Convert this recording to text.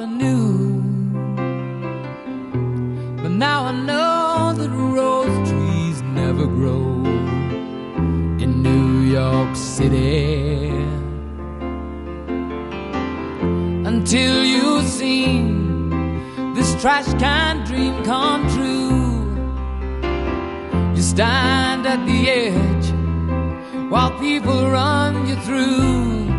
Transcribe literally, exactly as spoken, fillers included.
I knew. But now I know that rose trees never grow in New York City until you've seen this trash can dream come true. You stand at the edge while people run you through.